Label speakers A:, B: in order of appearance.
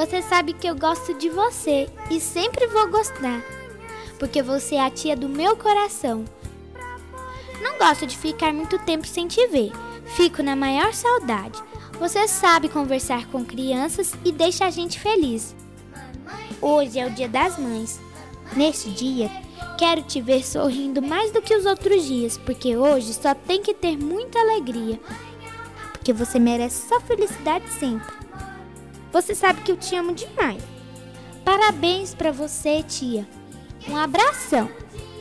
A: Você sabe que eu gosto de você e sempre vou gostar, porque você é a tia do meu coração. Não gosto de ficar muito tempo sem te ver, fico na maior saudade. Você sabe conversar com crianças e deixa a gente feliz. Hoje é o Dia das Mães. Neste dia, quero te ver sorrindo mais do que os outros dias, porque hoje só tem que ter muita alegria, porque você merece só felicidade sempre. Você sabe que eu te amo demais. Parabéns pra você, tia. Um abração.